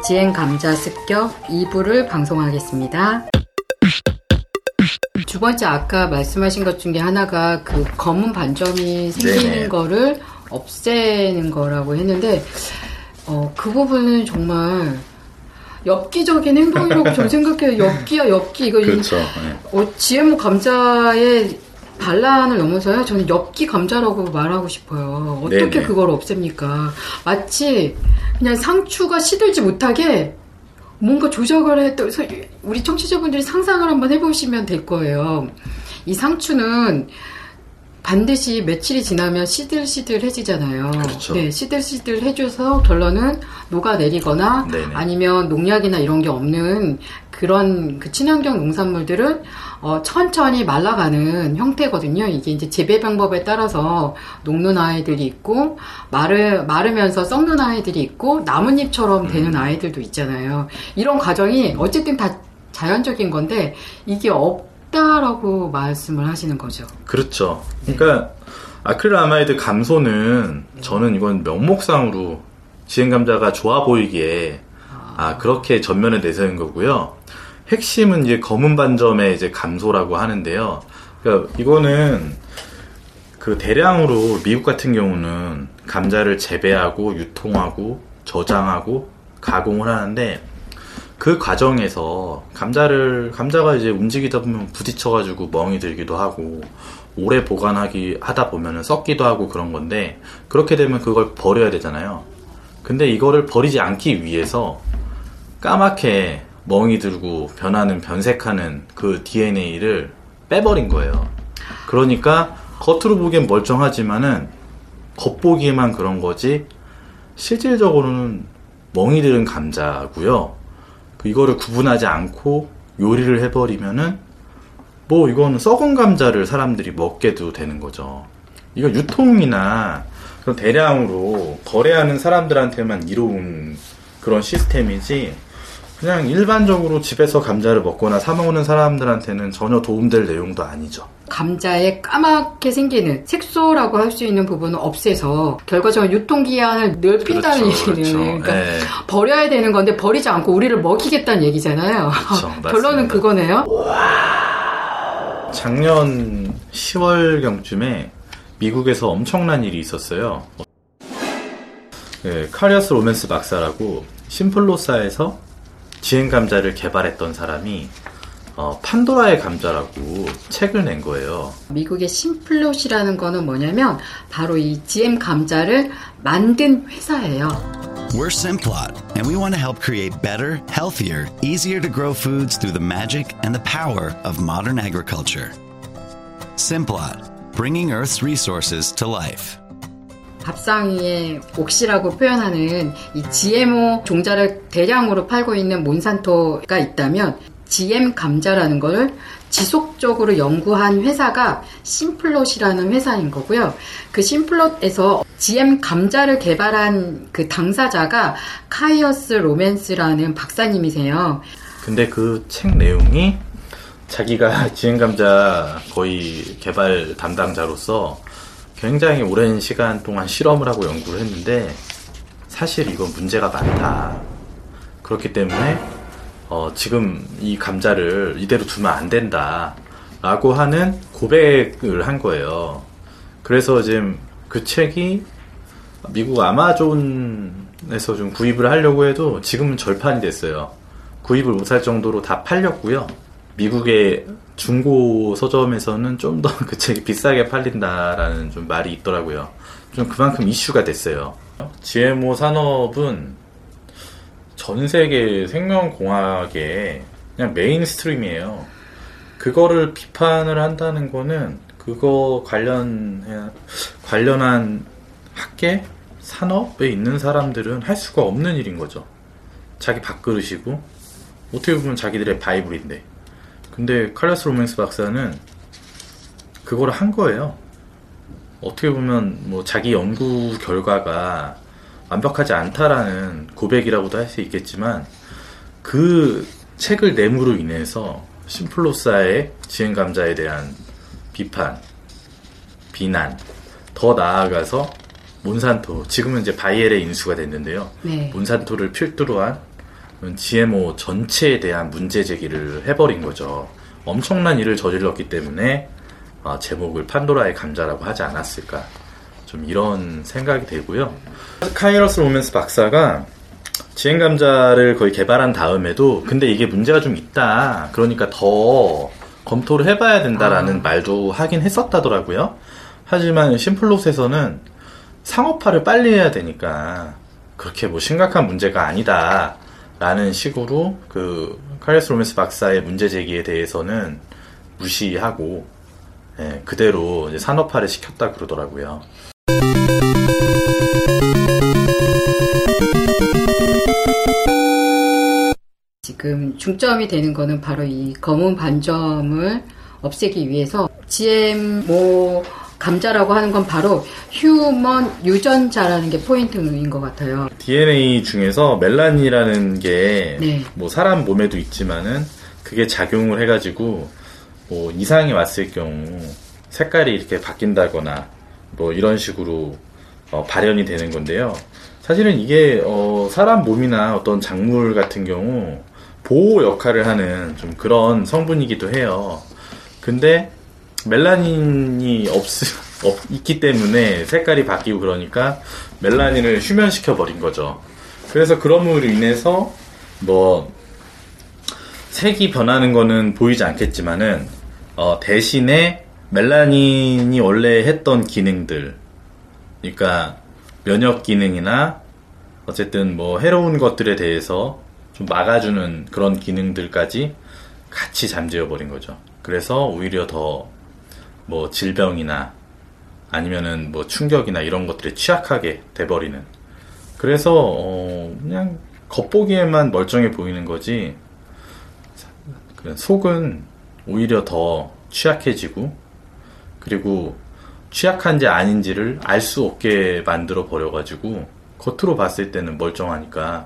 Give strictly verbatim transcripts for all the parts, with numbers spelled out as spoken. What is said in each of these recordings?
지엔 감자 습격 이 부를 방송하겠습니다. 두 번째 아까 말씀하신 것 중에 하나가 그 검은 반점이 생기는 네네. 거를 없애는 거라고 했는데 어, 그 부분은 정말 엽기적인 행동이라고 저는 생각해요. 엽기야 엽기 이거 그렇죠. 네. 어, 지엠오 감자의 반란을 넘어서요. 저는 엽기 감자라고 말하고 싶어요. 어떻게 네네. 그걸 없앱니까? 마치 그냥 상추가 시들지 못하게 뭔가 조작을 해도 우리 청취자분들이 상상을 한번 해보시면 될 거예요. 이 상추는 반드시 며칠이 지나면 시들시들해지잖아요. 그렇죠. 네, 시들시들해줘서 결론은 녹아내리거나 네네. 아니면 농약이나 이런 게 없는 그런 그 친환경 농산물들은 어, 천천히 말라가는 형태거든요. 이게 이제 재배 방법에 따라서 녹는 아이들이 있고 마르 마르면서 썩는 아이들이 있고 나뭇잎처럼 되는 음. 아이들도 있잖아요. 이런 과정이 어쨌든 다 자연적인 건데 이게 없다라고 말씀을 하시는 거죠. 그렇죠. 그러니까 네. 아크릴아마이드 감소는 네. 저는 이건 명목상으로 지엔 감자가 좋아 보이기에 아, 아 그렇게 전면에 내세운 거고요. 핵심은 이제 검은 반점의 이제 감소라고 하는데요. 그러니까 이거는 그 대량으로 미국 같은 경우는 감자를 재배하고 유통하고 저장하고 가공을 하는데 그 과정에서 감자를 감자가 이제 움직이다 보면 부딪혀가지고 멍이 들기도 하고 오래 보관하기 하다 보면은 썩기도 하고 그런 건데 그렇게 되면 그걸 버려야 되잖아요. 근데 이거를 버리지 않기 위해서 까맣게 멍이 들고 변하는 변색하는 그 디엔에이를 빼버린 거예요. 그러니까 겉으로 보기엔 멀쩡하지만은 겉보기에만 그런 거지 실질적으로는 멍이 들은 감자고요. 이거를 구분하지 않고 요리를 해버리면은 뭐 이거는 썩은 감자를 사람들이 먹게도 되는 거죠. 이거 유통이나 그런 대량으로 거래하는 사람들한테만 이로운 그런 시스템이지 그냥 일반적으로 집에서 감자를 먹거나 사 먹는 사람들한테는 전혀 도움될 내용도 아니죠. 감자에 까맣게 생기는 색소라고 할 수 있는 부분을 없애서 결과적으로 유통기한을 넓힌다는 그렇죠, 얘기는 그렇죠. 그러니까 네. 버려야 되는 건데 버리지 않고 우리를 먹이겠다는 얘기잖아요. 그렇죠, 결론은 그거네요. 작년 시월경쯤에 미국에서 엄청난 일이 있었어요. 네, 카리어스 로맨스 박사라고 심플로사에서 지엔 감자를 개발했던 사람이 어, 판도라의 감자라고 책을 낸 거예요. 미국의 심플롯이라는 거는 뭐냐면 바로 이 지엠 감자를 만든 회사예요. We're Simplot, and we want to help create better, healthier, easier to grow foods through the magic and the power of modern agriculture. Simplot, bringing Earth's resources to life. 밥상 위에 옥시라고 표현하는 이 지엠오 종자를 대량으로 팔고 있는 몬산토가 있다면 지엠 감자라는 걸 지속적으로 연구한 회사가 심플롯이라는 회사인 거고요. 그 심플롯에서 지엠 감자를 개발한 그 당사자가 카이어스 로맨스라는 박사님이세요. 근데 그 책 내용이 자기가 지엠 감자 거의 개발 담당자로서 굉장히 오랜 시간 동안 실험을 하고 연구를 했는데 사실 이건 문제가 많다. 그렇기 때문에 어, 지금 이 감자를 이대로 두면 안 된다 라고 하는 고백을 한 거예요. 그래서 지금 그 책이 미국 아마존에서 좀 구입을 하려고 해도 지금은 절판이 됐어요. 구입을 못할 정도로 다 팔렸고요. 미국의 중고 서점에서는 좀 더 그 책이 비싸게 팔린다라는 좀 말이 있더라고요. 좀 그만큼 이슈가 됐어요. 지엠오 산업은 전 세계 생명공학의 그냥 메인스트림이에요. 그거를 비판을 한다는 거는 그거 관련, 관련한 학계, 산업에 있는 사람들은 할 수가 없는 일인 거죠. 자기 밥그릇이고, 어떻게 보면 자기들의 바이블인데. 근데 칼라스 로맨스 박사는 그거를 한 거예요. 어떻게 보면 뭐 자기 연구 결과가 완벽하지 않다라는 고백이라고도 할 수 있겠지만 그 책을 내므로 인해서 심플로사의 지엔 감자에 대한 비판, 비난, 더 나아가서 몬산토, 지금은 이제 바이엘에 인수가 됐는데요. 네. 몬산토를 필두로 한 지엠오 전체에 대한 문제 제기를 해버린 거죠. 엄청난 일을 저질렀기 때문에 아, 제목을 판도라의 감자라고 하지 않았을까, 좀 이런 생각이 되고요. 카이러스 로맨스 박사가 지엠감자를 거의 개발한 다음에도 근데 이게 문제가 좀 있다, 그러니까 더 검토를 해봐야 된다라는 아. 말도 하긴 했었다더라고요. 하지만 심플롯에서는 상업화를 빨리 해야 되니까 그렇게 뭐 심각한 문제가 아니다 라는 식으로 그 카이러스 로맨스 박사의 문제 제기에 대해서는 무시하고, 예, 그대로 이제 산업화를 시켰다 그러더라고요. 지금 중점이 되는 거는 바로 이 검은 반점을 없애기 위해서 지엠오 감자라고 하는 건 바로 휴먼 유전자라는 게 포인트인 것 같아요. 디엔에이 중에서 멜라닌이라는 게 뭐 네. 사람 몸에도 있지만은 그게 작용을 해가지고 뭐 이상이 왔을 경우 색깔이 이렇게 바뀐다거나 뭐 이런 식으로 어 발현이 되는 건데요. 사실은 이게 어 사람 몸이나 어떤 작물 같은 경우 보호 역할을 하는 좀 그런 성분이기도 해요. 근데 멜라닌이 없, 없, 있기 때문에 색깔이 바뀌고 그러니까 멜라닌을 휴면시켜 버린 거죠. 그래서 그럼으로 인해서 뭐 색이 변하는 거는 보이지 않겠지만은 어, 대신에 멜라닌이 원래 했던 기능들, 그러니까 면역 기능이나 어쨌든 뭐 해로운 것들에 대해서 좀 막아주는 그런 기능들까지 같이 잠재워 버린 거죠. 그래서 오히려 더 뭐 질병이나 아니면은 뭐 충격이나 이런 것들에 취약하게 돼버리는. 그래서 어 그냥 겉보기에만 멀쩡해 보이는 거지 속은 오히려 더 취약해지고, 그리고 취약한지 아닌지를 알 수 없게 만들어 버려가지고 겉으로 봤을 때는 멀쩡하니까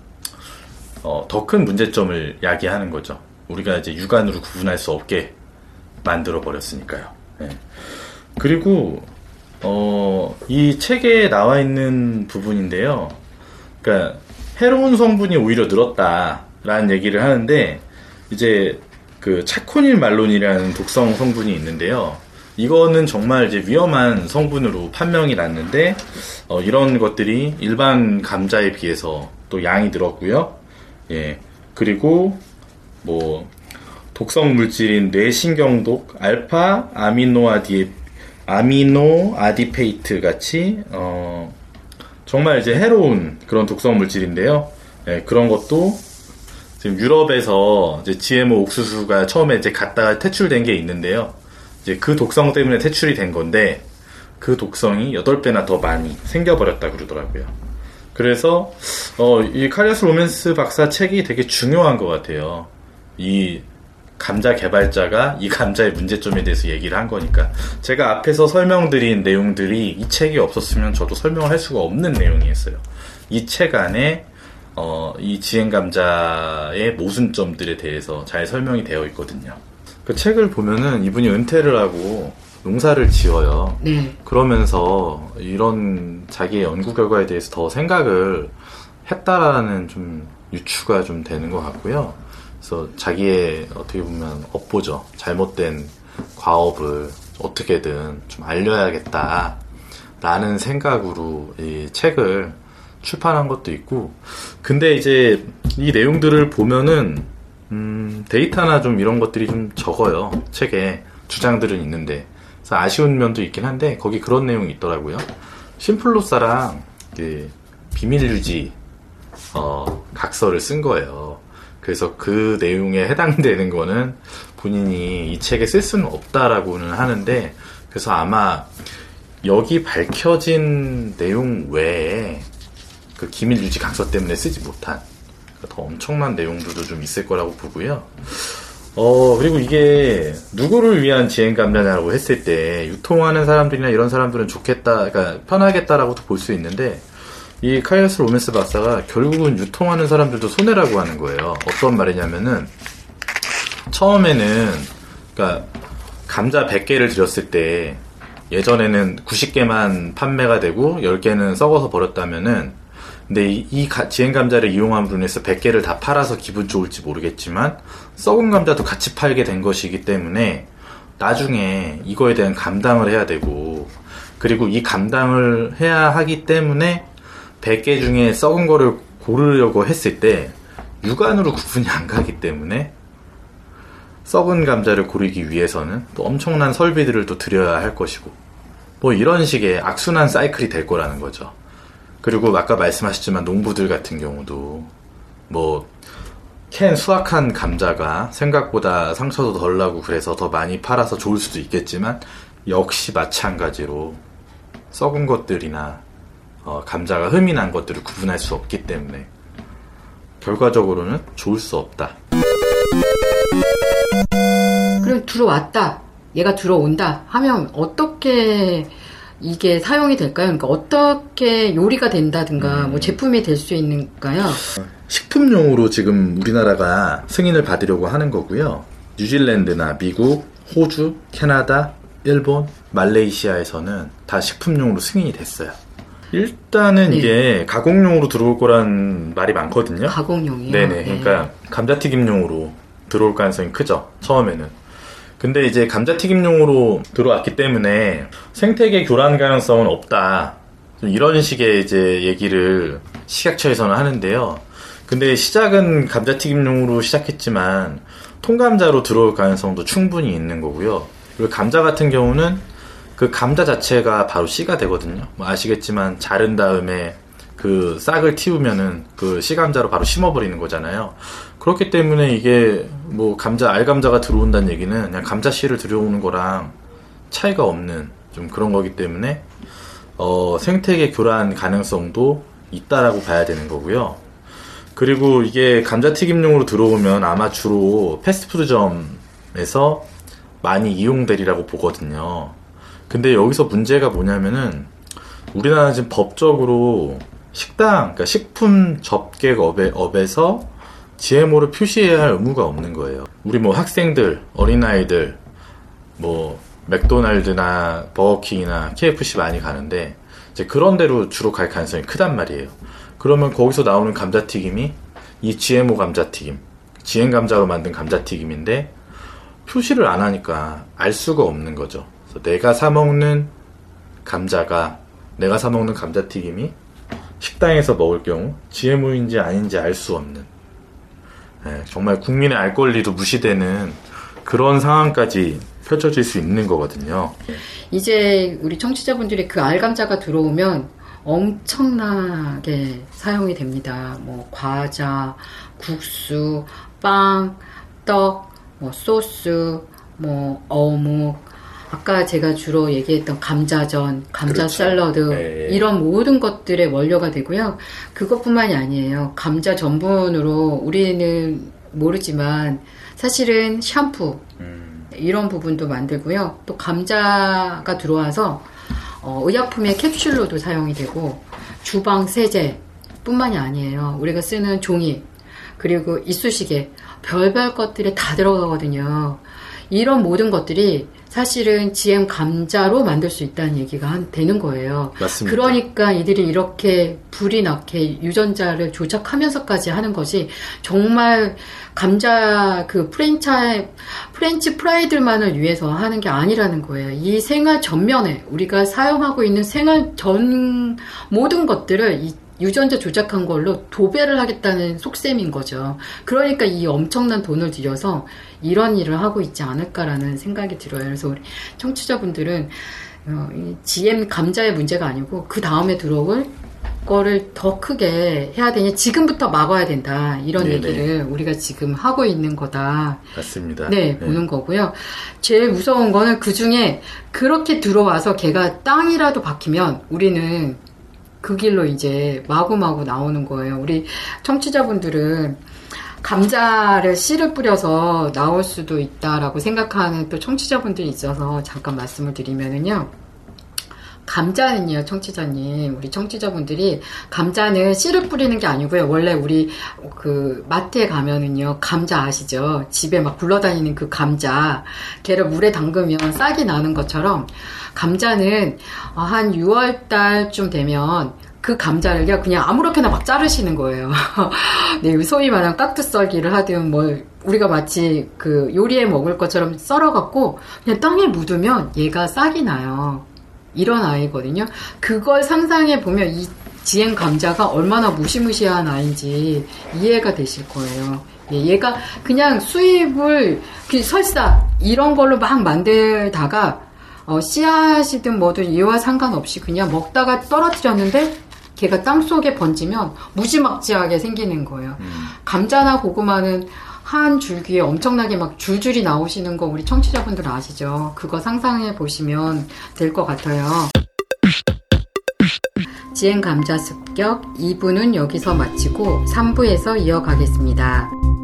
어, 더 큰 문제점을 야기하는 거죠. 우리가 이제 육안으로 구분할 수 없게 만들어 버렸으니까요. 네. 그리고 어, 이 책에 나와 있는 부분인데요. 그러니까 해로운 성분이 오히려 늘었다라는 얘기를 하는데, 이제 그 차코닐 말론이라는 독성 성분이 있는데요. 이거는 정말 이제 위험한 성분으로 판명이 났는데 어, 이런 것들이 일반 감자에 비해서 또 양이 늘었고요. 예. 그리고 뭐 독성 물질인 뇌신경독 알파 아미노아디 아미노 아디페이트 같이 어 정말 이제 해로운 그런 독성 물질인데요. 예, 그런 것도 지금 유럽에서 이제 지엠오 옥수수가 처음에 이제 갔다가 퇴출된 게 있는데요. 이제 그 독성 때문에 퇴출이 된 건데 그 독성이 여덟 배나 더 많이 생겨버렸다 그러더라고요. 그래서 어, 이 카이러스 로맨스 박사 책이 되게 중요한 것 같아요. 이 감자 개발자가 이 감자의 문제점에 대해서 얘기를 한 거니까. 제가 앞에서 설명드린 내용들이 이 책이 없었으면 저도 설명을 할 수가 없는 내용이었어요. 이 책 안에 어, 이 지엠감자의 모순점들에 대해서 잘 설명이 되어 있거든요. 그 책을 보면은 이분이 은퇴를 하고 농사를 지어요. 네. 그러면서 이런 자기의 연구 결과에 대해서 더 생각을 했다라는 좀 유추가 좀 되는 것 같고요. 그래서 자기의 어떻게 보면 업보죠. 잘못된 과업을 어떻게든 좀 알려야겠다라는 생각으로 이 책을 출판한 것도 있고, 근데 이제 이 내용들을 보면은 음, 데이터나 좀 이런 것들이 좀 적어요. 책에 주장들은 있는데, 그래서 아쉬운 면도 있긴 한데 거기 그런 내용이 있더라고요. 심플롯사랑 비밀 유지 어, 각서를 쓴 거예요. 그래서 그 내용에 해당되는 거는 본인이 이 책에 쓸 수는 없다라고는 하는데, 그래서 아마 여기 밝혀진 내용 외에 그 기밀 유지 각서 때문에 쓰지 못한 더 엄청난 내용들도 좀 있을 거라고 보고요. 어, 그리고 이게 누구를 위한 지엠감자냐고 했을 때 유통하는 사람들이나 이런 사람들은 좋겠다, 그러니까 편하겠다라고도 볼 수 있는데, 이 카이러스 로맨스 박사가 결국은 유통하는 사람들도 손해라고 하는 거예요. 어떤 말이냐면은 처음에는 그러니까 감자 백 개를 드렸을 때 예전에는 구십 개만 판매가 되고 열 개는 썩어서 버렸다면은 근데 이, 이 지엔 감자를 이용함으로 인해서 백 개를 다 팔아서 기분 좋을지 모르겠지만 썩은 감자도 같이 팔게 된 것이기 때문에 나중에 이거에 대한 감당을 해야 되고, 그리고 이 감당을 해야 하기 때문에 백 개 중에 썩은 거를 고르려고 했을 때 육안으로 구분이 안 가기 때문에 썩은 감자를 고르기 위해서는 또 엄청난 설비들을 또 들여야 할 것이고, 뭐 이런 식의 악순환 사이클이 될 거라는 거죠. 그리고 아까 말씀하셨지만 농부들 같은 경우도 뭐 캔 수확한 감자가 생각보다 상처도 덜 나고 그래서 더 많이 팔아서 좋을 수도 있겠지만, 역시 마찬가지로 썩은 것들이나 어, 감자가 흠이 난 것들을 구분할 수 없기 때문에 결과적으로는 좋을 수 없다. 그럼 들어왔다, 얘가 들어온다 하면 어떻게 이게 사용이 될까요? 그러니까 어떻게 요리가 된다든가 음. 뭐 제품이 될 수 있는가요? 식품용으로 지금 우리나라가 승인을 받으려고 하는 거고요. 뉴질랜드나 미국, 호주, 캐나다, 일본, 말레이시아에서는 다 식품용으로 승인이 됐어요. 일단은 네. 이게 가공용으로 들어올 거란 말이 많거든요. 가공용이요? 네네. 그러니까 네. 감자튀김용으로 들어올 가능성이 크죠, 처음에는. 근데 이제 감자튀김용으로 들어왔기 때문에 생태계 교란 가능성은 없다, 좀 이런 식의 이제 얘기를 식약처에서는 하는데요. 근데 시작은 감자튀김용으로 시작했지만 통감자로 들어올 가능성도 충분히 있는 거고요. 그리고 감자 같은 경우는 그 감자 자체가 바로 씨가 되거든요. 뭐 아시겠지만 자른 다음에 그 싹을 틔우면은 그 씨감자로 바로 심어버리는 거잖아요. 그렇기 때문에 이게 뭐 감자, 알감자가 들어온다는 얘기는 그냥 감자 씨를 들여오는 거랑 차이가 없는 좀 그런 거기 때문에 어, 생태계 교란 가능성도 있다라고 봐야 되는 거고요. 그리고 이게 감자튀김용으로 들어오면 아마 주로 패스트푸드점에서 많이 이용되리라고 보거든요. 근데 여기서 문제가 뭐냐면은 우리나라는 지금 법적으로 식당, 그러니까 식품 접객업에, 업에서 지엠오를 표시해야 할 의무가 없는 거예요. 우리 뭐 학생들, 어린아이들, 뭐 맥도날드나 버거킹이나 케이에프씨 많이 가는데 이제 그런 데로 주로 갈 가능성이 크단 말이에요. 그러면 거기서 나오는 감자튀김이 이 지엠오 감자튀김, 지엔 감자로 만든 감자튀김인데 표시를 안 하니까 알 수가 없는 거죠. 그래서 내가 사 먹는 감자가, 내가 사 먹는 감자튀김이 식당에서 먹을 경우 지엠오인지 아닌지 알 수 없는, 네, 정말 국민의 알 권리도 무시되는 그런 상황까지 펼쳐질 수 있는 거거든요. 이제 우리 청취자분들이 그 알감자가 들어오면 엄청나게 사용이 됩니다. 뭐 과자, 국수, 빵, 떡, 뭐 소스, 뭐 어묵, 아까 제가 주로 얘기했던 감자전, 감자 그렇죠. 샐러드, 네. 이런 모든 것들의 원료가 되고요. 그것뿐만이 아니에요. 감자 전분으로 우리는 모르지만 사실은 샴푸, 음. 이런 부분도 만들고요. 또 감자가 들어와서 어, 의약품의 캡슐로도 사용이 되고, 주방 세제 뿐만이 아니에요. 우리가 쓰는 종이, 그리고 이쑤시개, 별별 것들이 다 들어가거든요. 이런 모든 것들이 사실은 지엠 감자로 만들 수 있다는 얘기가 되는 거예요. 맞습니다. 그러니까 이들이 이렇게 불이 나게 유전자를 조작하면서까지 하는 것이 정말 감자 그 프랜차이, 프렌치 프라이들만을 위해서 하는 게 아니라는 거예요. 이 생활 전면에 우리가 사용하고 있는 생활 전 모든 것들을 이 유전자 조작한 걸로 도배를 하겠다는 속셈인 거죠. 그러니까 이 엄청난 돈을 들여서 이런 일을 하고 있지 않을까라는 생각이 들어요. 그래서 우리 청취자분들은 어, 이 지엠 감자의 문제가 아니고 그 다음에 들어올 거를 더 크게 해야 되냐, 지금부터 막아야 된다, 이런 네네. 얘기를 우리가 지금 하고 있는 거다. 맞습니다. 네, 네, 보는 거고요. 제일 무서운 거는 그 중에 그렇게 들어와서 걔가 땅이라도 박히면 우리는 그 길로 이제 마구마구 나오는 거예요. 우리 청취자분들은 감자를 씨를 뿌려서 나올 수도 있다라고 생각하는 또 청취자분들이 있어서 잠깐 말씀을 드리면은요. 감자는요, 청취자님, 우리 청취자분들이 감자는 씨를 뿌리는 게 아니고요. 원래 우리 그 마트에 가면은요, 감자 아시죠? 집에 막 굴러다니는 그 감자, 걔를 물에 담그면 싹이 나는 것처럼 감자는 한 유월 달쯤 되면 그 감자를요 그냥 아무렇게나 막 자르시는 거예요. 네, 소위 말하는 깍두썰기를 하든 뭐 우리가 마치 그 요리에 먹을 것처럼 썰어갖고 그냥 땅에 묻으면 얘가 싹이 나요. 이런 아이거든요. 그걸 상상해 보면 이 지행 감자가 얼마나 무시무시한 아이인지 이해가 되실 거예요. 예, 얘가 그냥 수입을 그 설사 이런 걸로 막 만들다가 어, 씨앗이든 뭐든 이와 상관없이 그냥 먹다가 떨어뜨렸는데 걔가 땅속에 번지면 무지막지하게 생기는 거예요. 음. 감자나 고구마는 한 줄기에 엄청나게 막 줄줄이 나오시는 거 우리 청취자분들 아시죠? 그거 상상해 보시면 될 것 같아요. 지행 감자 습격 이 부는 여기서 마치고 삼 부에서 이어가겠습니다.